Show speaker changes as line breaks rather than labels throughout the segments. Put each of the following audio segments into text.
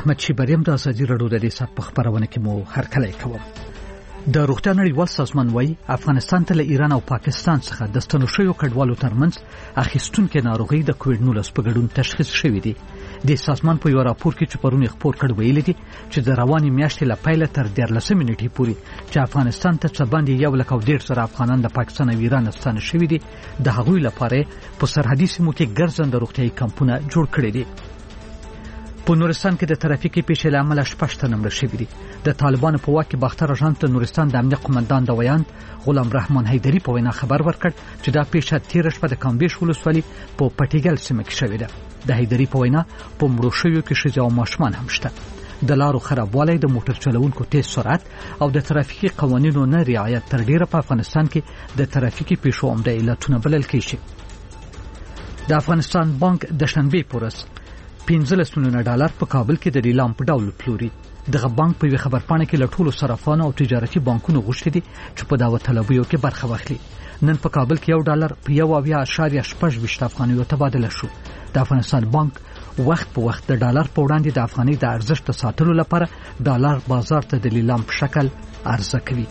احمد شیبریم د ازادي راډیو د دې په خبرونه کې مو هرکلی کوم. د روغتیا نړیوال سازمان وايي افغانستان ته له ایران او پاکستان څخه د ستنو شویو کډوالو ترمنځ اخیستونکو ناروغي د کووډ-19 په ګډون تشخیص شوې دي. د سازمان په یو راپور کې چې پرون خپور کړ ویلي دي چې د رواني میاشتې له پیله تر 14 نیټې پورې چې افغانستان ته څه باندې 1.5 افغانان د پاکستان او ایران ستنه شوي دي د هغوی لپاره په سرحدي سیمو کې ګرځنده روغتیايي کمپونه جوړ کړي دي. په نورستان کې د ترافیکي پیښې له امله 6 تنه مړه شوي دي. د طالبانو په واک کې باختر اژانس د نورستان د امنیت قومندان د ویان غلام رحمان حیدری په وینا خبر ورکړ چې دا پیښه 13 شپه د کامبیش ولسوالۍ په پټیګل سیمه کې شوې ده. د حیدری په وینا په مړو شویو کې ښځې او ماشومان هم شته. د لارو خرابوالی، د موټر چلوونکو تیز سرعت او د ترافیکي قوانینو نه رعایت تر ډیره په افغانستان کې د ترافیکي پیښو عمده علتونه بلل کېږي. د افغانستان بانک د شنبې پورس $15 ملیونه په کابل کې د لیلام په ډول پلوري. دغه بانک په خبرپاڼه کې له ټولو صرافانو او تجارتي بانکونو غوښتي دي چې په داوت طلبیو کې برخه واخلي. نن په کابل کې $1 په 1.8 افغانیو تبادله شو. د افغانستان بانک وخت په وخت د ډالر په وړاندې د افغاني د ارزښت ساتلو لپاره ډالر بازار ته د لیلام په شکل عرضه کوي.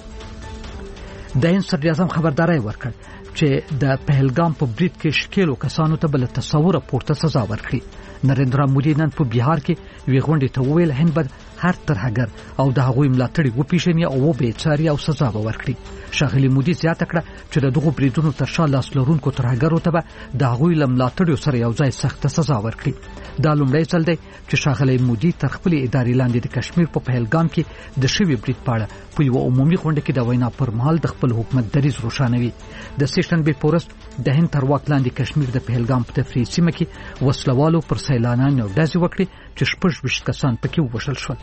د هند صدر اعظم خبرداري ورکړ چې د پهلګام په بریټ کې شکیلو کسانو ته بل تصور پورته سزا ورکړي. نریندرا مودي نن په بهار کې وی غونډې ته ویل هند به هر ترهګر او د هغوی ملاتړي وپیژني او وبېچاري او سزا ورکړي. ښاغلي مودي زیاته کړه چې د دغو بریدونو تر شا لاس لرونکو ترهګرو ته به د هغوی له ملاتړیو سره یو ځای سخته سزا ورکړي. دا لومړی ځل دی چې ښاغلي مودي تر خپلې ادارې لاندې د کشمیر په پهلګام کې د شوي برید په اړه په یوه عمومي غونډه کې د وینا پر مهال د خپل حکومت دریځ روښانوي. د سشنبې په ورځ د هند تر واک لاندې کشمیر د پهلګام په تفریحي سیمه کې وسلوالو پر سیلانیانو ډزې وکړې چې 26 کسان پکې ووژل شول.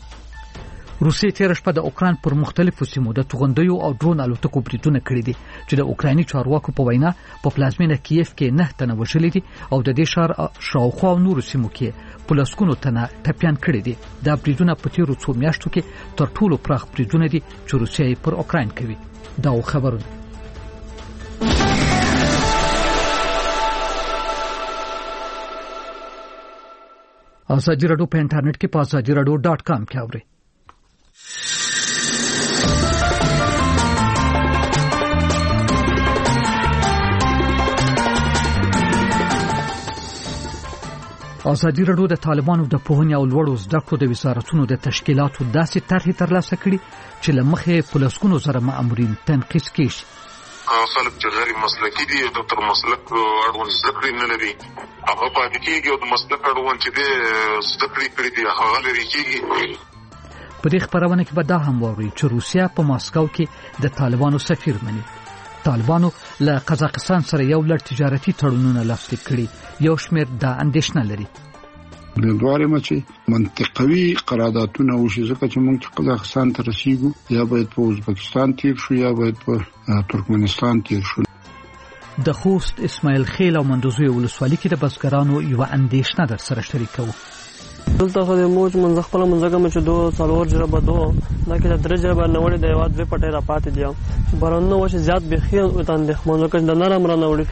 روسیې تېره شپه د اوکراین پر مختلفو سیمو د توغندیو او ډرون الوتکو بریدونه کړي دي چې د اوکرایني چارواکو په وینا په پلازمینه کیف کې 9 تنه وژلي دي او د دې ښار شاوخوا نورو سیمو کې په لسګونو تنه ټپیان کړي دي. دا بریدونه په تیرو څو میاشتو کې تر ټولو پراخ بریدونه دي چې روسیې پر اوکراین کوي. دا خبرونه ازادي راډیو په انټرنیټ کې په azadiradio.com کې اورئ. ازادي راډیو د طالبانو د پوهنې او لوړو زده کړو د وزارتونو د تشکیلاتو داسې طرحې ترلاسه کړي چې له مخې په لسګونو زره مامورین تنقیس کیږي.
خلک چې غیر مسلکي دي او تر مسلک اړوند زده کړې نه لري هغه پاتې کېږي او د مسلک اړوند چې دی زده کړې کړي دي هغه لري کېږي.
په دې خبرونه کې به دا هم واورئ چې روسیا په ماسکو کې د طالبانو سفیر مني. طالبانو له قزاقستان سره یو لړ تجارتي تړونونه لاسلیک کړي. یو شمېر دا اندېښنه لري
دواره مچې منطقوي قراردادونه وشي ځکه چې موږ قزاقستان ته رسیدو یا باید په ازبکستان تیر شو یا باید په ترکمنستان تیر شو.
د خوست اسماعیل خیل او مندوزوی ولسوالۍ کې د بزګرانو یو اندېښنه در سره شریکو.
دلته خو د موج منځ خپل منځګه مچ دوه څلور جربه دوه دا کې د درجه به نوړې د یواد به پټه را پاتې دي بارانو وش زیات بخیل او تاندې خمنو کې د نرم را نوړي.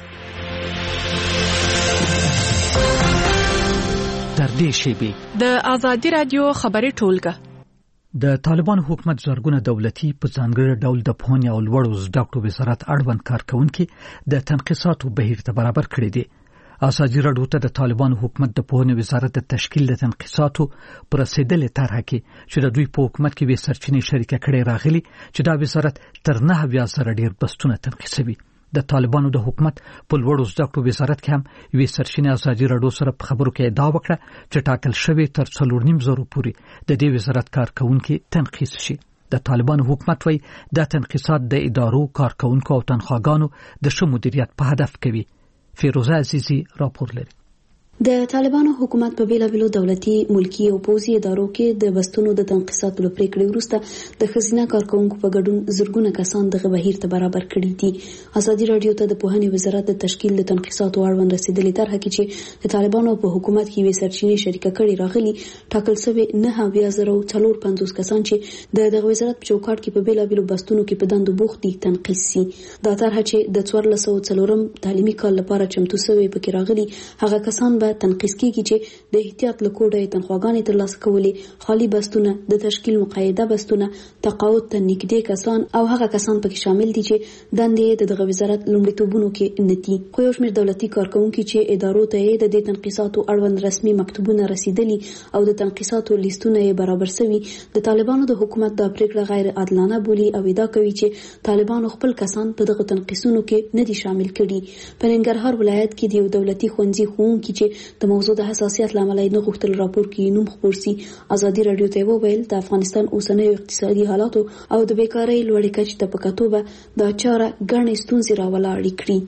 تر دې شیبې
د ازادي رادیو خبري ټولګه
د طالبان حکومت زرګونه دولتي په ځانګړي ډول د پوهنې او لوړو زده کړو وزارت اړوند کارکونکو د تنقیصاتو بهیر ته برابر کړی دي. ازادي راډیو ته د طالبان حکومت د پوهنې وزارت د تشکیل د تنقیصاتو پر رسیدلې طرحه کې چې د دوی په حکومت کې به سرچینې شریکه کړي راغلي چې دا وزارت تر 9,000 ډیر بستونه تنقیصوي. د طالبانو د حکومت په لوړو زده کړو وزارت کې هم یوې سرچینې ازادي راډیو سره په خبرو کې ادعا وکړه چې ټاکل شوی تر 4.5 پورې د دې وزارت کارکونکو تنقیص شي. د طالبانو حکومت وایي دا تنقیصات د ادارو کارکونکو او تنخواګانو د ښه مدیریت په هدف کوي. فیروزه عزیزی راپور لري.
د طالبانو حکومت په بیلابیلو دولتي ملکی او پوځي ادارو کې د بستونو د تنقیصاتو لپاره پریکړې وروسته د خزینه کارکونکو په ګډون زرګونه کسان دغه بهیر ته برابر کړي دي. ازادي راډیو ته د پوهنې وزارت د تشکیل د تنقیصاتو اړوند رسیدلې طرحه کې چې د طالبانو په حکومت کې وې سرچینې شریکه کړي راغلي ټاکل شوی 9,054 کسان چې دغه وزارت په چوکاټ کې په بیلابیلو بستونو کې په دندو بوخت دي تنقیص شي. دا طرحه چې د 1404 تعلیمي کال لپاره چمتو شوی پکې راغلي هغه کسان هغه تنقیس کیږي چې د احتیاط له کوډه تنخواګانې ترلاسه کولې، خالی بستونه، د تشکیل مقایده بستونه، تقاعد ته نږدې کسان او هغه کسان پکې شامل دي چې دندې د دغه وزارت لومړیتوبونو کې نه دي. خو یو شمېر دولتي کارکونکي چې ادارو ته د دې تنقیساتو اړوند رسمي مکتوبونه رسیدلي او د تنقیساتو لیستونه یې برابر شوي، د طالبانو د حکومت د پریکړه غیر عادلانه بولي او ادعا کوي چې طالبانو خپل کسان په دغه تنقیسونو کې نه دي شامل کړي. په ننګرهار ولایت کې د یو دولتي ښوونځي ښوونکي چې د موضوع د حساسیت له امله نه غوښتل راپور کې نوم خپور شي، ازادي رادیو ته وویل د افغانستان اوسنیو اقتصادي حالاتو او د بیکارۍ لوړې کچې ته په کتو به دا چاره ګڼې ستونزې راولاړې کړي.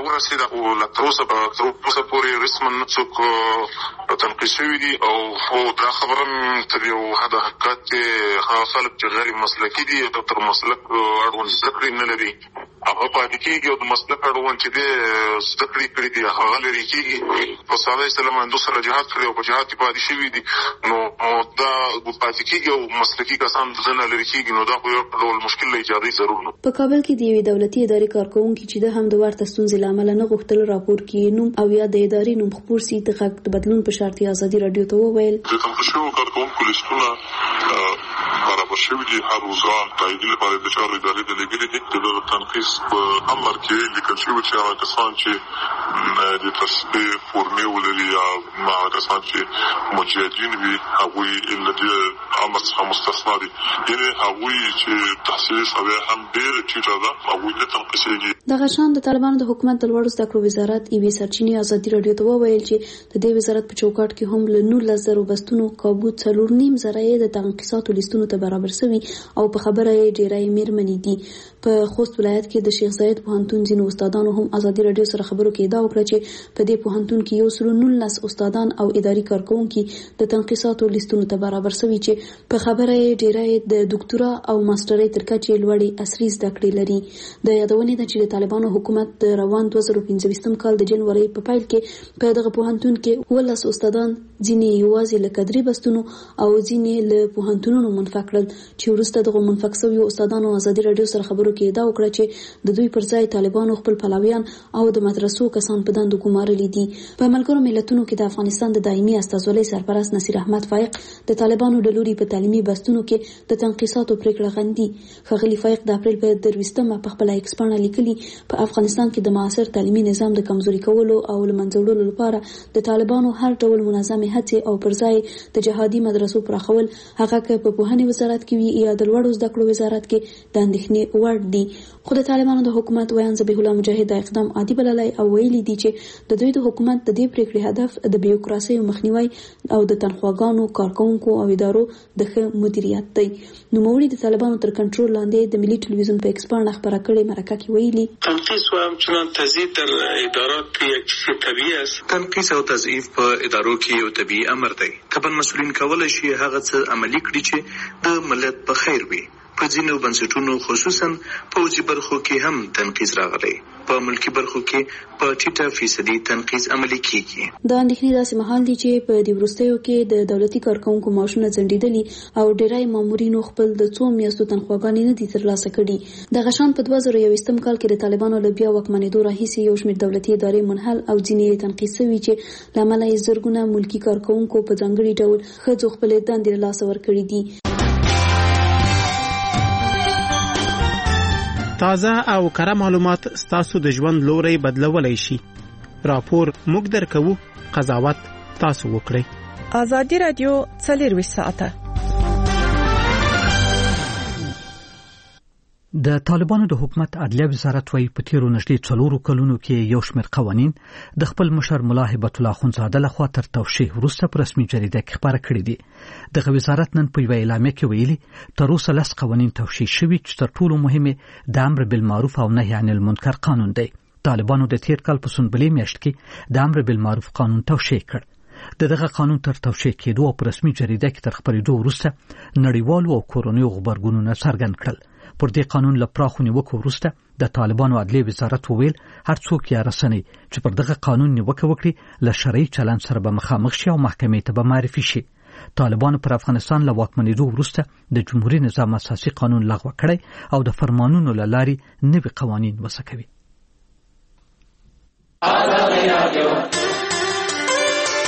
اوسه پورې رسما څوک تنقیس شوي دي او دا خبره تر یو حده حقیقت هغه خلک چې غیر مسلکي دي او تر مسلک اړوند زده کړې نه لري هغه پاتې کېږي او د مسلک اړوند چې دی زده کړې کړي دي هغه لرې کېږي. په ساده اسلام هندو سره جهاد کړی او په جهاد کې پاتې شوي دي نو دا پاتې کېږي او مسلکي کسان ځنه لرې کېږي نو دا خو یو ډول مشکل له ایجادي ضرور نه.
په کابل کې د یوې دولتي ادارې کارکونکي چې د هم د ورته ستونزې له امله نه غوښتل راپور کې نوم او یا د ادارې نوم خپور شي د غږ د بدلون په شرط ازادي رادیو ته وویل
د تنقیسو کارکونکو لیستونه برابر شوي دي. هر روزان تایید لپاره د چارو ادارې د لګلې دي. د تنقیس په امر کې لیکل شوي چې هغه کسان چې د تصفیې فورمې ولري یا هغه کسان چې مجاهدین وي هغوی له دې امر څخه مستثنا دي، یعنې هغوی چې تحصیلي سویه هم ډېره ټیټه ده هغوی نه تنقیسېږي.
دغه شان د طالبانو د حکومت د لوړو زده کړو وزارت یوې سرچینې ازادي رادیو ته وویل چې د دې وزارت په چوکاټ کې هم له 19,000 بستونو کابو 4.5 د تنقیساتو لیستونو ته برابر شوي او په خبره یې ډېری میرمنې دي. په خوست ولایت کې د شیخ زاید پوهنتون ځینو استادانو هم ازادي رادیو سره خبرو کې ادعا وکړه چې په دې پوهنتون کې 119 استادان او اداري کارکونکي د تنقیساتو لیستونو ته برابر شوي چې په خبره یې ډېری د ډاکټرا او ماسترۍ تر کچې لوړې عصري زده کړې لري. د یادونې ده چې د طالبانو حکومت د روان 2015 کال د جنوري په پیل کې په دغه پوهنتون کې 19 استادان ځینې یوازې له کدري بستونو او ځینې له پوهنتونونو منفک کړل چې وروسته دغه منفک شویو استادانو ازادي رادیو سره خبرو کې ادعا وکړه چې د دوی پر ځای طالبانو خپل پلاویان او د مدرسو کسان په دندو ګمارلي دي. په ملګرو ملتونو کې د افغانستان د دایمي استازولۍ سرپرست نصیر احمد فایق د طالبانو د لوري په تعلیمي بستونو کې د تنقیساتو پریکړه غندي. ښاغلي فایق د اپریل په 23 په خپل ایکس پاڼه لیکلي په افغانستان کې د معاصر تعلیمي نظام د کمزوري کولو او لمنځه وړلو لپاره د طالبانو هر ډول منظمې هڅې او پر ځای د جهادي مدرسو پراخول هغه که په پوهنې وزارت کې وي یا د لوړو زده کړو وزارت کې د اندېښنې وړ دي. خو د طالبانو د حکومت ویان ذبیح الله مجاهد د اقدام عادي بللی او ویلي دي چې د دوی د حکومت د دې پریکړې هدف د بیوکراسۍ مخنیوي او د تنخواګانو کارکونکو او ادارو د ښه مدیریت دی. نوموړي د طالبانو تر کنټرول لاندې د ملي ټلویزیون په ایکس پاڼه خبره کړې مرکه کې ویلي
تنقیص و همچنان تضعیف در ادارات یک چیز طبیعی است. تنقیص او تضعیف په ادارو کې یو طبیعي امر دی. طبعا مسؤلین کولای شي هغه څه عملي کړي چې د ملت په خیر وي. په ځینو بنسټونو خصوصا پوځي برخو کې هم تنقیص راغلی. په ملکی برخو کې په 8% تنقیص عملي کیږي.
دا اندېښنې داسې مهال دي چې په دې وروستیو کې د دولتي کارکونکو معاشونه ځنډېدلي او ډېری مامورینو خپل د 2 میاشتو تنخواګانې نه دي ترلاسه کړي. دغه شان په 2021 کال کې د طالبانو له بیا واکمنېدو راهیسې یو شمېر دولتي ادارې منحل او ځینې تنقیص شوي چې له امله یې زرګونه ملکي کارکونکو په ځانګړي ډول ښځو خپلې دندې له لاسه ورکړي دي.
تازه او کره معلومات ستاسو د ژوند لوري بدلولای شي. راپور موږ درکو، قضاوت تاسو وکړئ.
ازادي رادیو 24 ساعته.
د طالبانو د حکومت عدلیه وزارت وايي په تیرو نږدې 4 کلونو کې یو شمېر قوانین د خپل مشر ملا هبت الله اخوندزاده لخوا تر توشیح وروسته په رسمي جریده کې خبره کړې دي. دغه وزارت نن په یوه اعلامیه کې ویلي تر اوسه 10 قوانین توشیح شوي چې تر ټولو مهمه د امر بالمعروف او نهي عن المنکر قانون دی. طالبانو د تیر کال په سنبلې میاشت کې د امر بالمعروف قانون توشیح کړ. دغه قانون تر توشیح کېدو په رسمي جریده کې تر خبرېدو وروسته نړیوالو او کورنیو خبرګونونو څرګند کړل. پر دې قانون له پراخو نیوکو وروسته د طالبانو عدلیه وزارت وویل هر څوک یا رسنۍ چې پر دغه قانون نیوکه وکړي له شرعي چلند سره به مخامخ شي او محکمې ته به معرفي شي. طالبانو پر افغانستان له واکمنېدو وروسته د جمهوریت نظام اساسي قانون لغوه کړی او د فرمانونو له لارې نوي قوانین وضع کوي.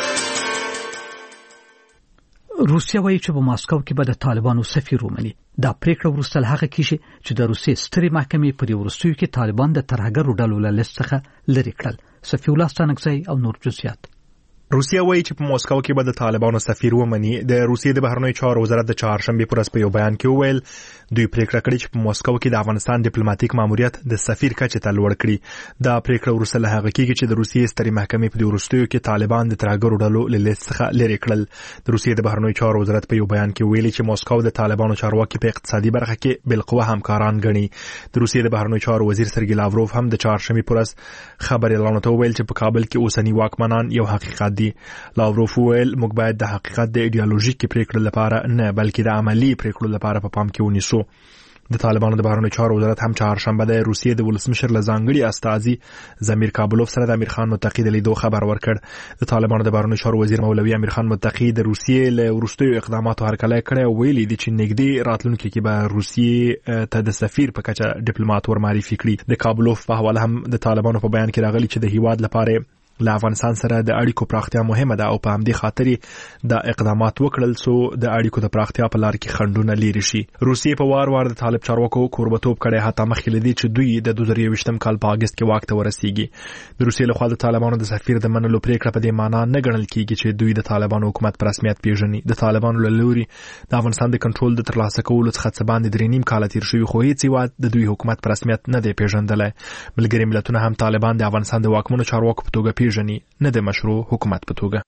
روسیا وایي چې په ماسکو کې به د طالبانو سفیر ومني. دا پریکړه وروسته هغه کیږي چې د روسیې سترې محکمې پر وروستیو کې طالبان د ترهګرو ډلو له لیست څخه لرې کړل. صفی الله ستانکزی او نور جزئیات.
روسیا وایي چې په موسکو کې به د طالبانو سفیر ومني. د روسیې د بهرنیو چارو وزارت د چهارشنبه پر ورځ په یو بیان کې وویل دوی پریکړه کړې چې په موسکو کې د افغانستان ډیپلوماټیک ماموریت د سفیر کچې ته لوړ کړي. دا پریکړه وروسته له هغه کېږي چې د روسیې سترې محکمې په وروستیو کې طالبان د ترهګرو ډلو له لیست څخه لرې کړل. د روسیې د بهرنیو چارو وزارت په یو بیان کې ویلي چې موسکو د طالبانو چارواکي په اقتصادي برخه کې بالقوه همکاران ګڼي. د روسیې د بهرنیو چارو وزیر سرګی لاوروف هم د چهارشنبه پر ورځ خبري اعلان ویل چې په کابل کې اوسنی واکمنان یو حقیقت دي. لاوروف ویل موږ باید د حقیقت د ایدئولوژیک پریکړو لپاره نه بلکې د عملی پریکړو لپاره په پام کې ونیسو. د طالبانو د بهرنیو چارو وزارت هم چهارشنبه د روسیې د ولسمشر له ځانګړي استازي زمیر کابلوف سره د امیر خان متقی د لیدو خبر ورکړ. د طالبانو د بهرنیو چارو وزیر مولوی امیر خان متقی د روسیې له وروستیو اقداماتو هرکلی کړی او ویلي دي چې نږدې راتلونکي کې به روسیې ته د سفیر په کچه ډیپلوماټ ورمعرفي کړي. د کابلوف په حواله هم د طالبانو په بیان کې راغلي چې د هیواد لپاره له افغانستان سره د اړیکو پراختیا مهمه ده او په همدې خاطر د اقدامات وکړل سو د اړیکو د پراختیا په لار کې خنډونه لري شي. روسیې په وار د طالب چارواکو کوربتوب کړي حتی مخکې لدی چې دوی د 2023م کال په اگست کې واک ته ورسیږي. د روسیې له خوا د طالبانو د سفیر د منلو پریکړه په دې معنی نه ګڼل کیږي چې دوی د طالبانو حکومت په رسمیت پیژني. د طالبانو له لوري د افغانستان د کنټرول د ترلاسه کولو څخه څه باندې 3.5 کال تیر شوی خو هیڅ هیواد د دوی حکومت په رسمیت نه دی پیژندلی. ملګري ملتونه هم طالبان د افغانستان د واکمنو چارواکو په توګه پیژني نه د مشروع حکومت په توګه.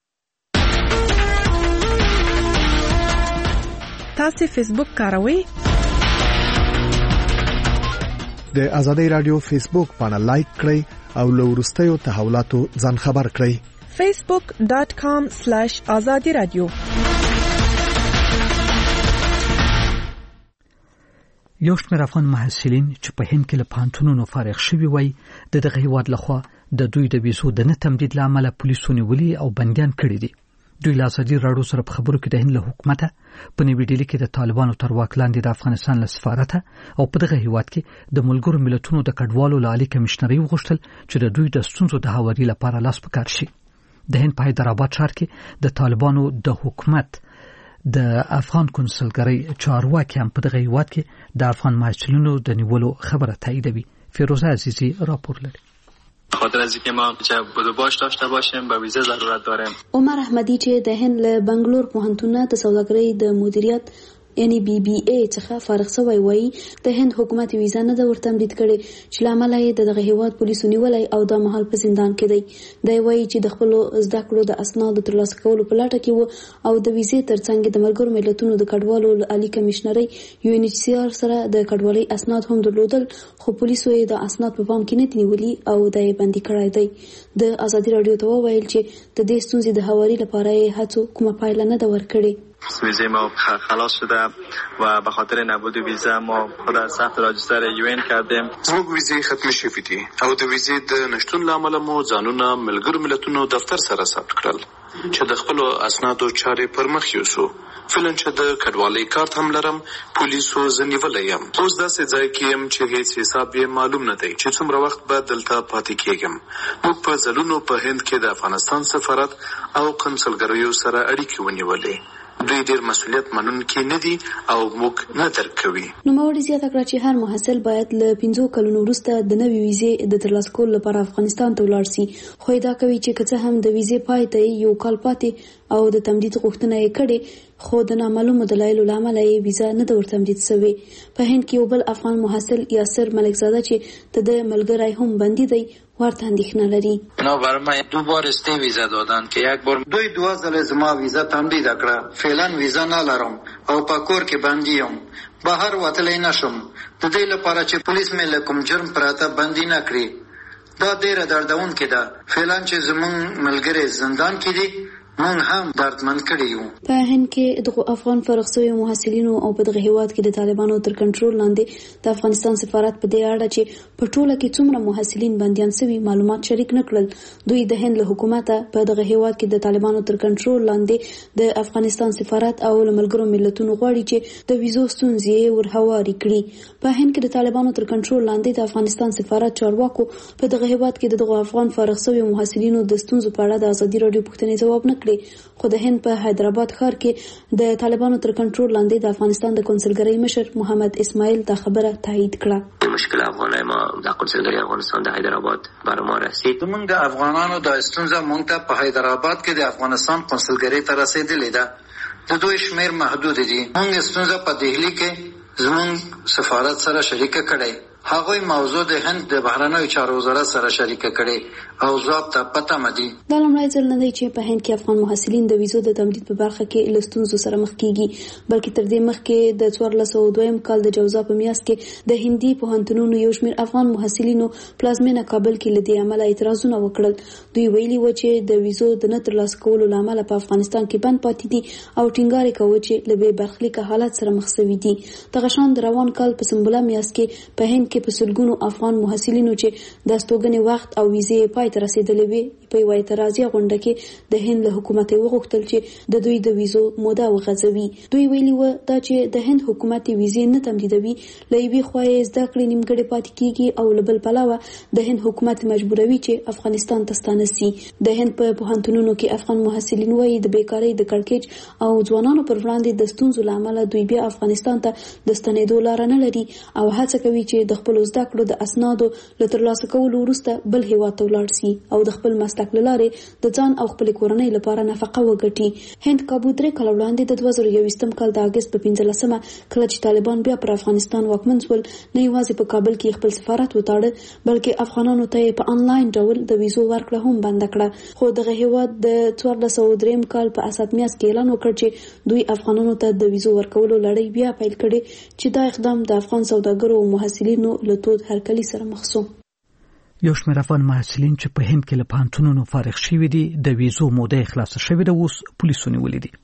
تاسو فیسبوک کاروئ؟
د آزادۍ رادیو فیسبوک باندې لایک کړئ او له وروستیو تحولاتو ځان خبر کړئ.
facebook.com/azadi radio.
یو شمېر افغان محصلین چې په هند کې له پوهنتونونو فارغ شوي وای د دغه هیواد لخوا د دوی د ویزو د نه تمدید له امله پولیسو نیولي او بندیان کړي دي. دوی له ازادي راډیو سره په خبرو کې د هند له حکومته په نوې ډیلي کې د طالبانو تر واک لاندې د افغانستان له سفارت او په دغه هیواد کې د ملګرو ملتونو د کډوالو له عالی کمشنري وغوښتل چې د دوی د ستونزو د هواري لپاره لاس په کار شي. د هند په حیدرآباد ښار کې د طالبانو د حکومت د افغان کنسولګرۍ چارواکي هم په دغه هیواد کې د افغان محصلینو د نیولو خبره تاییدوي. فیروزه عزیزی راپور لري.
خاطر از اینکه ما چه بودجه داشته باشیم به ویزه ضرورت داریم.
عمر احمدی چې د هند له بنگلور پوهنتون د سوداګرۍ د مدیریت یعنی BBA څخه فارغ شوی وای د هند حکومت ویزه نه د ورتمدید کړي چې لامل یې دغه هیواد پولیسو نیولای او د محل په زندان کې دی. دی وای چې د خپل زده کړو د اسناد ترلاسه کولو په لټه کې وو او د ویزې ترڅنګ د ملګرو ملتونو د کډوالو عالی کمشنري UNHCR سره د کډوالۍ اسناد هم درلودل خو پولیسو یې د اسناد په پام کې نه نیولي او د بندي کړای دی. د آزادي راډیو ته وویل چې د دې ستونزې د هواري لپاره یې هڅو کومه پایله نه ده ورکړې.
ویزه ما خلاص شده و به خاطر نبود ویزه ما خود از ثبت راجستر UN کردیم.
زموږ ویزه ختم شوې دي او د ویزې د نشټون لامل مو ځانونه ملګرو ملتونو دفتر سره ثبت کړل چې د خپل اسنادو چارې پر مخ یوسو. فلن چې د کډوالۍ کارت هم لرم پولیسو ځنیولې يم. اوس داسې ځای کې يم چې هیڅ حساب یې معلوم نه دی چې څومره وخت به دلته پاتې کېږم. موږ په ځلونو په هند کې د افغانستان سفارت او کنسولګریو سره اړیکې ونیولې. دوی ډېر مسؤلیت منونکي نه دي او موږ نه درک کوي.
نوموړي زیاته کړه چې هر محصل باید له 15 کلونو وروسته د نوې ویزې د ترلاسه کولو لپاره افغانستان ته ولاړ شي. خو دا کوي چې که څه هم د ویزې پای ته یو کال پاتې او د تمدید غوښتنه یې کړې خو د نامعلومو دلایلو له امله یې ویزه نه ده ورتمدید شوې. په هند کې یو بل افغان محصل یاسر ملکزاده چې د ملګری هم بندي دی ورته اندېښنه لري.
نو برای من 2 بار استی ویزا دادن که یک بار
دوی 2 ځله زما ویزا تمدید کړه. فعلا ویزا نه لرم او په کور کې بندي یم. بهر وتلی نشم د دې لپاره چې پولیس مې له کوم جرم پراته بندي نه کړي. دا ډېره دردونکې ده. فعلا چې زمون ملګری زندان کې دي مونږ هم دردمن کړي یو.
په هند کې د افغان فارغ شوي محصلینو او په دغه هیواد کې د طالبانو تر کنټرول لاندې د افغانستان سفارت په دې اړه چې په ټوله کې څومره محصلین بندیان شوي معلومات شریک نه کړل. دوی د هند له حکومته په دغه هیواد کې د طالبانو تر کنټرول لاندې د افغانستان سفارت او ملګرو ملتونو غواړي چې د ویزو ستونزې ورهواري کړي. په هند کې د طالبانو تر کنټرول لاندې د افغانستان سفارت چارواکو په دغه هیواد کې د افغان فارغ شوي محصلینو د ستونزو په اړه د آزادي راډیو پوښتنې ځواب نه کړې خو د هند په حیدرآباد ښار کې د طالبانو تر کنټرول لاندې د افغانستان د کنسولګرۍ مشر محمد اسماعیل دا خبره تایید کړه.
مشکل افغانای ما د کنسولګرۍ افغانستان د حیدرآباد بر ما رسید.
موږ افغانانو د ستونزه مونږ ته په حیدرآباد کې د افغانستان کنسولګرۍ ته رسیدلې ده. د دوی شمیر محدود دي. موږ ستونزه په دهلی کې زموږ سفارت سره شریکه کړې. هغوی موضوع د هند د بهرنیو چارو وزارت سره شریکه کړي او ځواب ته پته مدي.
دا لومړی ځل نه دی چې په هند کې افغان محصلین د ویزو د تمدید په برخه کې له ستونزو سره مخ کیږي، بلکې تر دې مخکې د 1402 کال د جوزا په میاشت کې د هندي پوهنتونونو یو شمېر افغان محصلینو پلازمینه کابل کې له دې عمله اعتراضونه وکړل. دوی ویلي و چې د ویزو د نه ترلاسه کولو لامل په افغانستان کې بند پاتې دي او ټینګار یې کاوه چې له بې برخلیکه حالت سره مخ شوي دي. دغه شان د روان کال په سنبله میاشت کې په هند کې په سلګونو افغان محصلینو چې د استوګنې وخت او ویزې پای ته رسیدلې وي په یوه اعتراضي غونډه کې د هند له حکومت وغوښتل چې د دوی د ویزو موده وغځوي. دوی ویلي و دا چې د هند حکومت ویزې نه تمدیدوي، له یوې خوا یې زده کړې نیمګړې پاتې کیږي او له بل پلوه د هند حکومت مجبوروي چې افغانستان ته ستانه سي. د هند په پوهنتونونو کې افغان محصلین وایي د بیکارۍ د کړکېچ او ځوانانو پر وړاندې د ستونزو له امله دوی بیا افغانستان ته د ستنېدو لاره نه لري او هڅه کوي چې د خپلو زده کړو د اسنادو له ترلاسه کولو وروسته بل هیواد ته ولاړ سي او د خپل مسلک له لارې د ځان او خپل کورنۍ لپاره نفقه وګټي. هند کابو 3 کال وړاندې د 2021 کال د اگست په 15مه کله چې طالبان بیا پر افغانستان واکمن شول، نه یوازې په کابل کې خپل سفارت وتاړه بلکې افغانانو ته په انلاین ډول د ویزو ورکړه هم بند کړه. خو دغه هیواد د 1403 کال په اساس میاشت کې اعلان وکړ چې دوی افغانانو ته د ویزو ورکولو لړۍ بیا پیل کړي چې دا اقدام د افغان سوداګرو او محصلینو له تود هرکلي سره مخ شو.
یو شمېر افغان محصلین چې په هند کې له پوهنتونونو فارغ شوي دي د ویزو موده خلاصه شوې ده، اوس پولیسو نیولي دي.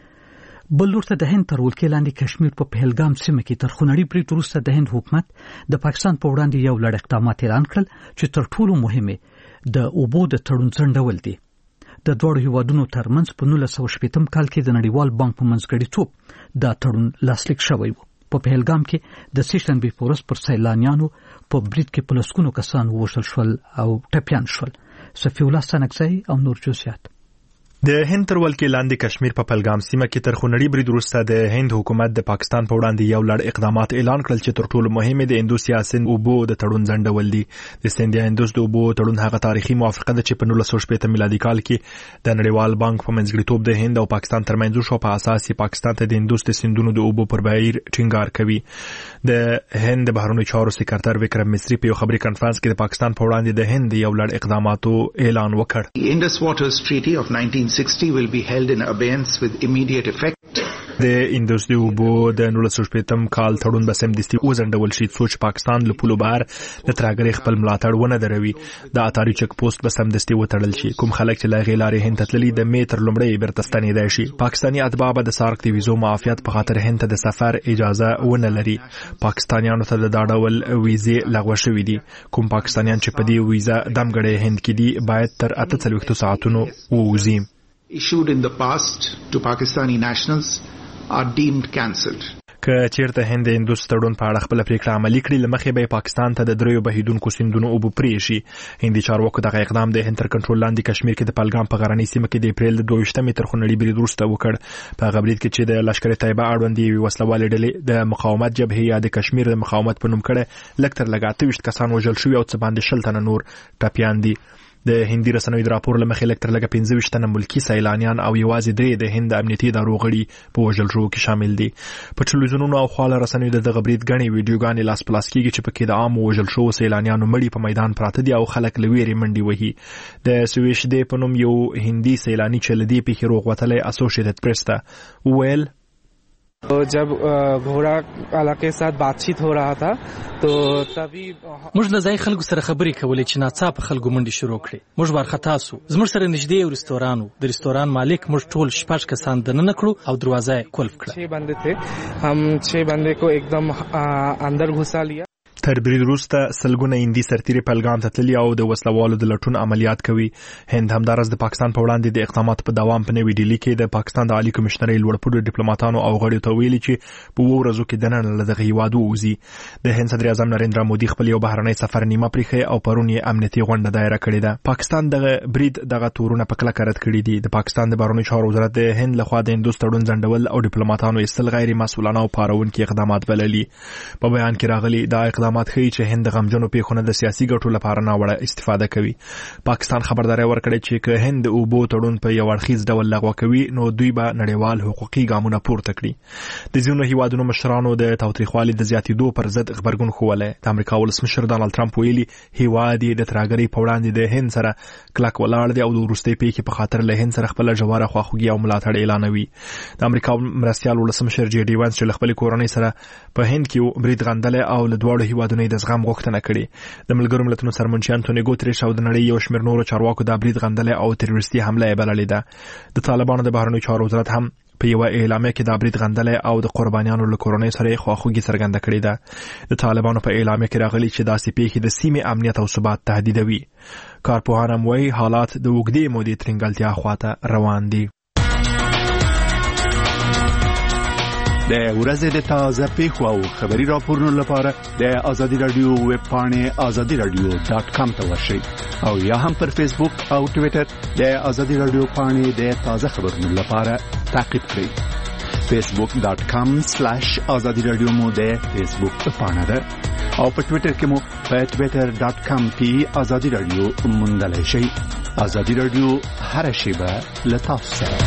بل لور ته د هند تر ولکې لاندې کشمیر په پهلګام سیمه کې تر خونړي برید وروسته د هند حکومت د پاکستان په وړاندې یو لړ اقدامات اعلان کړل چې تر ټولو مهمه د اوبو د تړون ځنډول دي. د دواړو هیوادونو ترمنځ په 1980 کال کې د نړیوال بانک په منځګړیتوب دا تړون لاسلیک شوی و. په پهلګام کې د سیشنبې په ورځ پر سیلانیانو په برید کې په لسګونو کسان ووژل شول او ټپیان شول. صفي الله سنګزی او نور جزئیات.
د هند تر ولکې لاندې کشمیر په پهلګام سیمه کې تر خونړي برید وروسته د هند حکومت د پاکستان په وړاندې یو لړ اقدامات اعلان کړل چې تر ټولو مهمه د اندوس یا سند اوبو د تړون ځنډول دي. د سند یا اندوس د اوبو تړون هغه تاریخي موافقه ده چې په 1980 میلادي کال کې د نړیوال بانک په منځګړیتوب د هند او پاکستان ترمنځ شو. په اساس یې پاکستان ته د اندوس د سندونو د اوبو پر بهیر ټینګار کوي. د هند د بهرنیو چارو سکرټر وکرم مصری په یو خبري کانفرنس کې د پاکستان په وړاندې د هند یو لړ اقداماتو اعلان وکړ.
The Indus Waters Treaty of 1960 will be held in abeyance with immediate effect.
د اندوس د اوبو د 1980 کال تړون به سمدستي وځنډول شي څو پاکستان له پولو بهر له ترهګرۍ خپل ملاتړ ونه دروي. د اتاري چک پوسټ به سمدستي وتړل شي. کوم خلک چې لا غیلارې هند ته تللي د میتر لومړی بیرته ستنېدای شي. پاکستاني اتباع به د سارک د ویزو معافیت په خاطر هند ته د سفر اجازه ونه لري. پاکستانیانو ته د ډول ویزې لغوه شوې دي. کوم پاکستانیان چې په دې ویزه دمګړی هند کې دي باید تر 48 ساعتونو ووځي.
Issued in the past to Pakistani nationals are deemed cancelled.
که چیرته هند د اندوس تړون په اړه خپل پریکړه عملي کړي لمخې به پاکستان ته د دریو بهیدونکو سیندونو اوبه پرې شي. هندي چارواکو دغه اقدام د هند تر کنټرول لاندې کشمیر کې د پهلګام په غرنۍ سیمه کې د اپریل 22 تر خونړي برید وروسته وکړ. په هغه برید کې چې د لشکر طیبه اړوند یوې وسلوالې ډلې د مقاومت جبهې یا د کشمیر د مقاومت په نوم کړه لږ تر لږه 28 کسان وژل شوي او څه باندې 60 تنه نور ټپیان دي. د هندي رسنیو د راپور لمخې لږ تر لږه 25 تنه ملکی سیلانیان او یوازې 3 د هند امنیتي ادارو غړي په وژل شوو کې شامل دي. په ټلویزیونونو او خواله رسنیو د دغه برید غني ویډیوګانې لاس پلاس کیږي چې پکې د عام وژل شوو سیلانیانو مړي په میدان پراته دي او خلک لویری منډي وهي. د سویش دی په نوم یو هندي سیلانی چې لدی په خروغ وتلې اسوسییټډ پریس ته ویل
जब घोड़ा वाला के साथ बातचीत हो रहा था तो तभी
موږ له ځای خلکو سره خبرې کولې چې ناڅاپه خلکو منډې شروع کړې. موږ وارخطا سو. زموږ سره نږدې یو رستوران و. د رستوران مالک موږ ټول 6 کسان دننه کړو او دروازه یې قلف کړه.
6 بندے थे. हम 6 बंदे को एकदम अंदर घुसा लिया.
تر برید وروسته سلګونه هندي سرتیري پهلګام ته تللي او د وسلوالو د لټون عملیات کوي. هند همدارس د پاکستان په وړاندې د اقداماتو په دوام په نوې ډیلي کې د پاکستان د عالی کمشنرۍ لوړپوړو ډیپلوماټانو او غړیو ته ویلي چې په 2 ورځو کې دننه له دغه هیواد ووځي. د هند صدر اعظم نریندرا مودي خپل یو بهرنی سفر نیمه پریښی او پرون یې امنیتي غونډه دایره کړې ده. پاکستان دغه برید دغه تورونه په کلکه رد کړي دي. د پاکستان د بهرنیو چارو وزارت د هند لخوا د هندوس تړون ځنډول او ډیپلوماټانو ایستل غیر مسؤلانه او پارونکي اقدامات بللي. په بیان کې راغلي دا اقدامات ښیي چې هند د غمجنو پیښو د سیاسي ګټو لپاره ناوړه استفاده کوي. پاکستان خبرداري ورکړې چې که هند د اوبو تړون په یو اړخیز ډول لغوه کوي نو دوی به نړیوال حقوقي ګامونه پورته کړي. د ځینو هیوادونو مشرانو د تاوتریخوالي د زیاتېدو پر ضد خبرګون ښوولی. د امریکا ولسمشر ډانلډ ټرمپ ویلي هیواد یې د ترهګرۍ په وړاندې د هند سره کلک ولاړ دی او د وروستۍ پیښې په خاطر له هند سره خپله ژوره خواخوږي او ملاتړ اعلانوي. د امریکا مرستیال ولسمشر جی ډي وانس چې له خپلې کورنۍ سره په هند کې برید غندلی او له دواړو هیوادونو د زغم غوښتنه کړې. د ملګرو ملتونو سرمنشي انټونی ګوتریش او د نړۍ یو شمېر نورو چارواکو دا برید غندلی او تروریستي حمله یې بللې ده. د طالبانو د بهرنیو چارو وزارت هم په یو اعلامیه کې دا برید غندلی او د قربانیانو له کورنۍ سره خواخوږي څرګنده کړې ده. د طالبانو په اعلامیه کې راغلي چې داسې پیښې د سیمې امنیت او ثبات تهدیدوي. کارپوهان هم وایي حالات د اوږدې مودې ترنګلتیا خواته روان دي.
د ورځې د تازه پیښو او خبري راپورونو لپاره د آزادي رادیو ویب پاڼې azadiradio.com ته ورشئ او یا هم پر فیسبوک او ټوئیټر د آزادي رادیو پاڼې د تازه خبرونو لپاره تعقیب کړئ. facebook.com/azadiradio مو د فیسبوک پاڼه ده او په ټوئیټر کې مو په twitter.com/azadiradio موندلای شئ. آزادي رادیو هر شیبه له تاسو سره.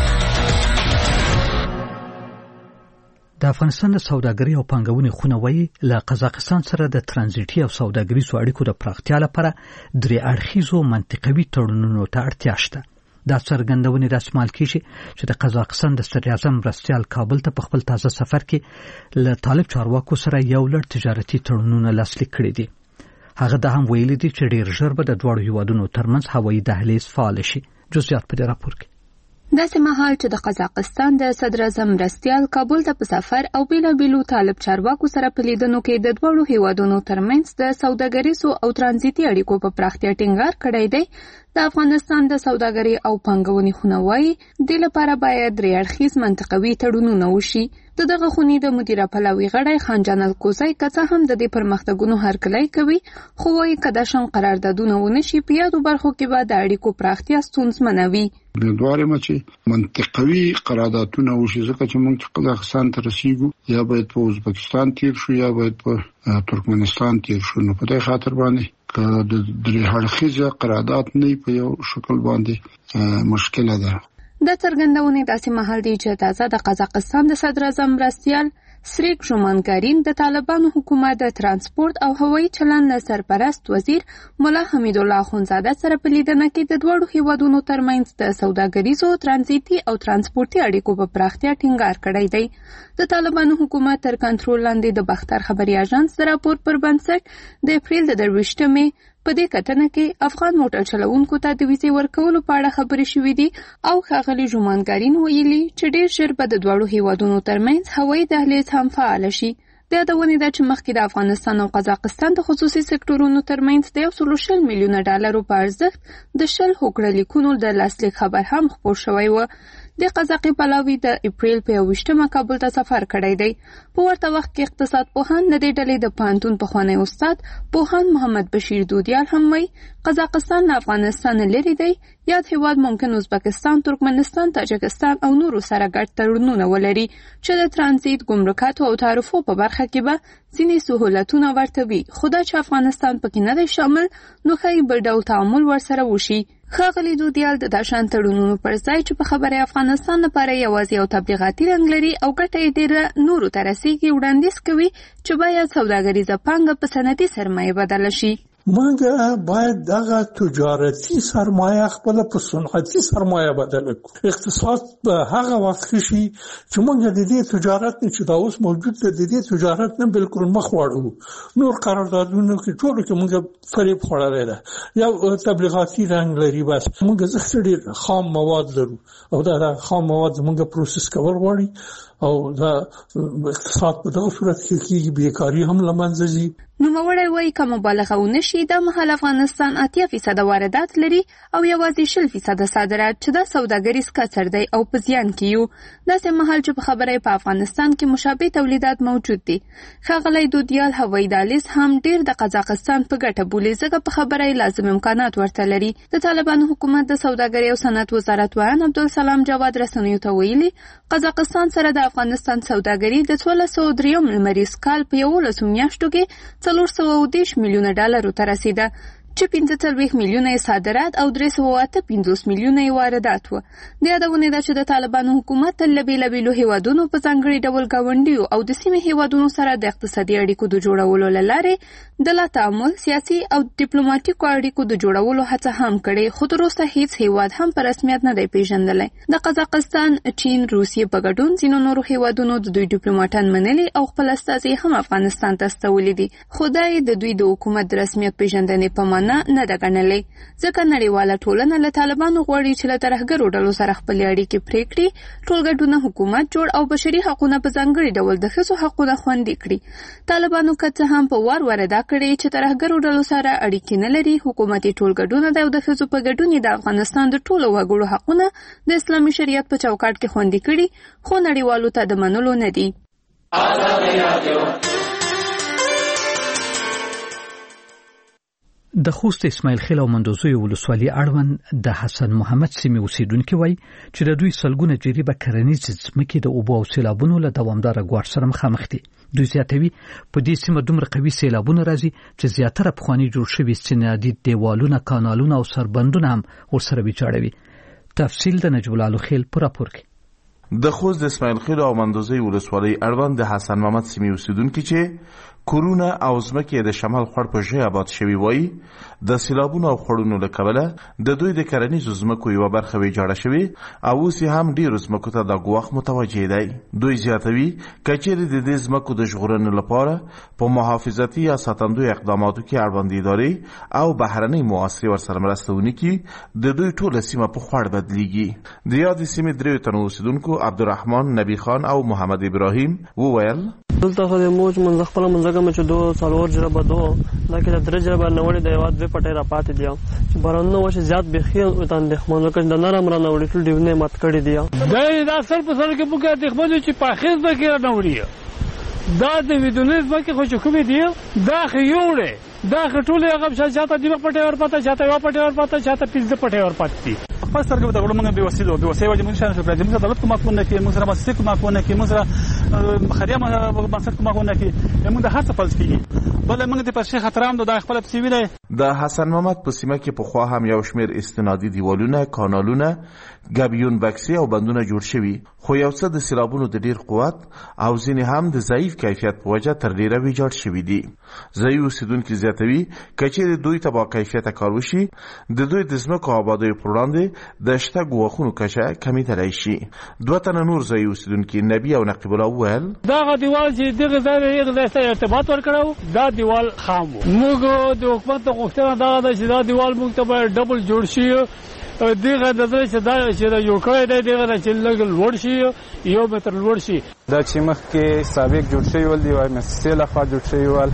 د افغانستان د سوداګرۍ او پانګونې خونه وایي له قزاقستان سره د ترانزیتي او سوداګریزو اړیکو د پراختیا لپاره 3 اړخیزو منطقوي تړونونو ته اړتیا شته. دا څرګندونې رسمال کیږي چې د قزاقستان د صدر اعظم مرستیال کابل ته په خپل تازه سفر کې له طالب چارواکو سره یو لړ تجارتي تړونونه لاسلیک کړي دي. هغه دا هم ویلي دي چې ډیر ژر به د دواړو هیوادونو ترمنځ هوایي دهلیز فعال شي. جزئیات په دې راپور کې.
داسې مهال چې د قزاقستان د صدر اعظم مرستیال کابل ته په سفر او بیلابیلو طالب چارواکو سره په لیدنو کې د دواړو هیوادونو ترمنځ د سوداګریزو او ترانزیتي اړیکو په پراختیا ټینګار کړی دی، د افغانستان د سوداګرۍ او پانګونې خونه وایي د لپاره باید 3 اړخیز منطقوي تړونونه وشي. دغه خونې د مدیره پلاوي غړی خانجان الکوزی که څه هم د دې پرمختګونو هرکلی کوي، خو وایي که دا شان قراردادونه ونشي په یادو برخو کې به د اړیکو پراختیا ستونزمنه وي.
امیدوار یم چې منطقوي قراردادونه وشي، ځکه چې موږ قزاقستان ته رسیږو یا باید په ازبکستان تیر شو یا باید په ترکمنستان تیر شو. نو په دې خاطر باندې که د 3 اړخیزه قرارداد نه په یو شکل باندې مشکله ده.
د څرګندونې داسې مهال دی چې تازه د قزاقستان د صدر اعظم مرستیال سریک ژومانګارین د طالبانو حکومت د ترانسپورت او هوایي چلند سرپرست وزیر مولا حمید الله اخوندزاده سره په لیدنه کې د دوړو هیوادونو ترمنځ د سوداګریزو، ترانزیتي او ترانسپورتي اړیکو په پراختیا ټینګار کړی دی. د طالبانو حکومت تر کنټرول لاندې د بختر خبري اژانس د راپور پر بنسټ د اپریل د 23مې په دې کتنه کې افغان موټر چلوونکو ته د ویزې ورکولو په اړه خبرې شوې دي او ښاغلي ژومانګارین ویلي چې ډېر ژر به د دواړو هیوادونو ترمنځ هوایي دهلیز هم فعال شي. د یادونې ده چې مخکې د افغانستان او قزاقستان د خصوصي سکتورونو ترمنځ د 120 میلیونه ډالرو په ارزښت د 20 هوکړه لیکونو د لاسلیک خبر هم خپور شوی و. د قزاقي پلاوي د اپریل په 21مه کابل ته سفر کړی دی. په ورته وخت کې اقتصاد پوهان د دې ډلې د پوهنتون پخوانی استاد پوهان محمد بشیر دودیال هم وایي قزاقستان له افغانستان لرې دی. یاد هیواد ممکن ازبکستان، ترکمنستان، تاجکستان او نورو سره ګډ تړونونه ولري چې د ترانزیت، ګمرکاتو او تعرفو په برخه کې به ځینې سهولتونه ورته وي. خو دا چې افغانستان پکې نه دی شامل نو ښایي بل ډول تعامل ورسره وشي. ښاغلي دودیال د داشان تړونونو پر ځای چې په خبره افغانستان لپاره یوازې یو تبلیغاتي رنګ لري او ګټه یې ډېره نورو ته رسیږي، وړاندیز کوي چې باید سوداګریزه پانګه په صنعتي سرمایه بدله شي.
موږ باید دغه تجارتي سرمایه خپل په صنعتي سرمایه بدل کړو. اقتصاد په هغه وخت کې شي چې موږ د دې تجارت نه چې دا اوس موجود دی د دې تجارت نه بالکل مخ واړو. نور قراردادونه کې ټول کې موږ فریب خوړلې ده، یو تبلیغاتي رنګ لري. بس موږ زخړي خام مواد لرو او دا خام مواد موږ پروسس کول غواړي او دا اقتصاد په دغه صورت کې بیکاری هم لمنځه ځي.
نوموړی وایي که مبالغه ونه شي دا مهال افغانستان 80% واردات لري او یوازې 0% صادرات چې دا سوداګریز کسر دی او په زیان کې یو. داسې مهال چې په خبره په افغانستان کې مشابه تولیدات موجود دي. ښاغلی دودیال هوایي دهلیز هم ډیر د قزاقستان په ګټه بولي ځکه په خبره لازم امکانات ورته لري. د طالبانو حکومت د سوداګرۍ او صنعت وزارت وایان عبدالسلام جواد رسنیو ته ویلي قزاقستان سره د افغانستان سوداګري د 1603 لمریز کال په 11 میاشتو کې $410 میلیونه ته رسیده چې 45 میلیونه صادرات او 358 میلیونه واردات و. د یادونه ده چې د طالبانو حکومت تل بیلابیلو هیوادونو په ځانګړي ډول ګاونډیو او د سیمې هیوادونو سره د اقتصادي اړیکو د جوړولو لپاره د لا تعامل سیاسي او ډیپلوماټیکو اړیکو د جوړولو هڅه هم کړې، خو تر اوسه هیڅ هیواد هم په رسمیت نه دی پیژندلی. د قزاقستان، چین، روسیې په ګډون ځینو نورو هیوادونو د دوی ډیپلوماټان منلي او خپل استازي هم افغانستان ته استولي دي، خو دا د دوی د حکومت د رسمیت پیژندنې په معنا نه ده ګڼلې. ځکه نړیواله ټولنه له طالبانو غواړي چې له ترهګرو ډلو سره خپلې اړیکې پرې کړي، ټولګډونه حکومت جوړ او بشري حقونه په ځانګړي ډول د ښځو حقونه خوندي کړي. طالبانو که څه هم په وار ورده کړي چې ترهګرو ډلو سره اړیکې نه لري، حکومتي ټولګډونه او د ښځو په ګډون د افغانستان د ټولو وګړو حقونه د اسلامي شریعت په چوکاټ کې خوندي کړي، خو نړیوالو ته د منلو نه دي.
د خوست اسماعیل خیل او مندوزوی ولسوالۍ اړوند د حسن محمد سیمې اوسیدونکو وایي چې د دوی سلګونه جریبه کرنیز ځمکې د اوبو او سیلابونو له دوامداره ګواښ سره مخامخ دي. دوی زیاتوي په دې سیمه دومره قوي سیلابونه راځي چې زیاتره پخواني جوړ شوي استنادي دیوالونه، کانالونه او سربندونه هم ورسره ویجاړوي. تفصیل د نجیب الله خیل په راپور کې.
د خوست د اسماعیل خیل او مندوزوی ولسوالۍ اړوند د حسن محمد سیمې اوسیدونکو چې کورونه او ځمکې د شمال خړ په ژۍ آباد شوي وایي د سیلابونو او خړونو له کبله د دوی د کرنیزو ځمکو یوه برخه ویجاړه شوې او اوس هم ډېرو ځمکو ته دا ګواښ متوجه دی. دوی زیاتوي که چیرې د دې ځمکو د ژغورنې لپاره په محافظتي یا ساتندوی اقداماتو کې اړوند ادارې او بهرنۍ مواسسې ورسره مرسته ونه کړي، د دوی ټوله سیمه په خوړ بدلیږي. د یادې سیمې دریو تنو اوسیدونکو عبدالرحمن، نبی خان او محمد ابراهیم وویل
دلته خو د موج منځ خپل منځګه مې چې دوه څلور جربه دوه دا کې د درې جربه نوړې د یواد به پټه را پاتې دی چې بارانو وشه زیات به خیل وتان د خمنو کې د نرم را نوړې ټول دیونه مات کړی دی.
دا اکثر په سر کې بوګه د خمنو چې پاخیز به کې را نوړي دا د ویدونیز باندې خو چې کومې دی دا خيوړې دا خټولې هغه شاته دی پټه ور پاتې شاته یو پټه ور پاتې شاته پیزه پټه ور پاتې خپل سره د غړو موږ به وسیله وجه موږ شان شو پرځم چې دولت کومه کوونه کې موږ سره مسیک کومه کوونه کې موږ سره خریا مسیک کومه کوونه کې موږ د هر څه فلسفي بل موږ د پرشه خطرام د خپل پسویله.
د حسن محمد په سیمه کې په خوا هم یو شمیر استنادي دیوالونه، کانالونه، ګابیون بکسي او بندونه جوړ شوي، خو یو څه د سیلابونو د ډیر قوت او ځینې هم د ضعیف کیفیت په وجه تر ډیره ویجاړ شوي دي. ځایي اوسیدونکي زیاتوي که چیرې دوی ته با کیفیته کار وشي د دوی د ځمکو آبادیو پر وړاندې د شته ګواښونو کچه کمیدلی شي. دوه تنه نور ځایي اوسیدونکي نبی او نقیب الله وویل
دغه دیوال چې دغه ځای سره ارتباط ورکړو دا دیوال خام و. موږ د حکومت غوښتنه دا ده چې دا دیوال موږ ته باید ډبل جوړ شي، دغه د دې چې دا چې یو کړی دی دغه چې لږ لوړ شي، 1 متر لوړ شي.
دا چې مخکې سابق جوړ شوی ول دی وایم سیله خوا جوړ شوی ول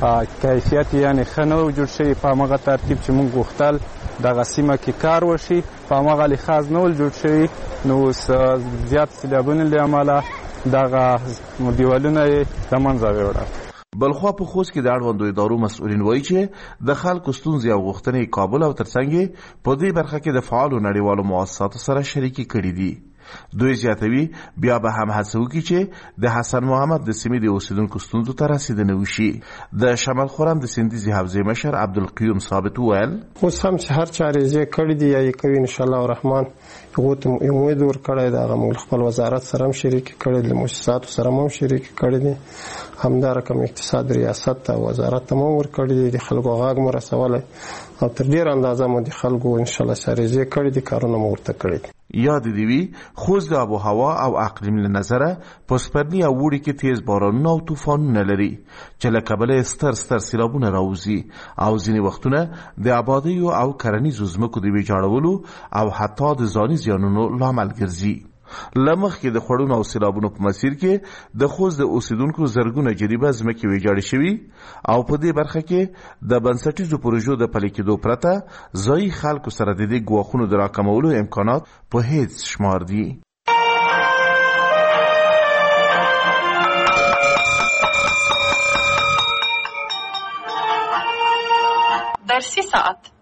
کیفیت یعنی خنو جوړ شوی په هغه ترتیب چې موږ غوښتل دغه سیمه کې کار وشي په هغه لحاظ نول جوړ شوی نو زیات سیلابونه له امله دغه دیوالونه د منځه وړل.
بلخوا په خوست کې د اړوندو ادارو مسؤلین وایي چې د خلکو ستونزې او غوښتنې کابل او ترڅنګ په دې برخه کې د فعالو نړیوالو مؤسساتو سره شریکي کړي دي. دوی زیاتوي بیا به هم هڅه وکړي چې د حسن محمد د سیمې د اوسیدونکو ستونزو ته رسیدنه وشي. د شمال خرم د سندیزي حوزې مشر عبدالقیوم ثابت وویل
اوس هم چې هر چارې یې کړي دي یا یې کوي ان شاء الله الرحمن یو امید ورکړی دا موږ خپل وزارت سره هم شریک کړي دي، مؤسساتو سره هم شریک کړي دي، همدا رقم اقتصاد ریاست ته وزارت ته هم ورکړي دي، د خلکو غاګ مو رسولی او تر ډیر اندازه مو د خلکو ان شاء الله ساريزه کړي دي، کارونه مو ورته کړي دي.
یاد دیوی خوست د آب و هوا او اقلیم له نظره په سپرلي او وړي کې تیز بارانونه او طوفانونه لري چې له کبله ستر سیلابونه راوځي او ځینې وختونه د آبادیو او کرنیزو ځمکو د ویجاړولو او حتی د ځاني زیانونو لامل ګرځي. لمخکې د خړونو او سیلابونو په مسیر کې د خوست د اوسیدونکو زرګونه جریبه ځمکې ویجاړې شوي او په دې برخه کې د بنسټیزو پروژو د پلي کېدو پرته ځایي خلکو سره د دې ګواښونو د راکمولو امکانات په هیڅ شمار دي.
درسي ساعت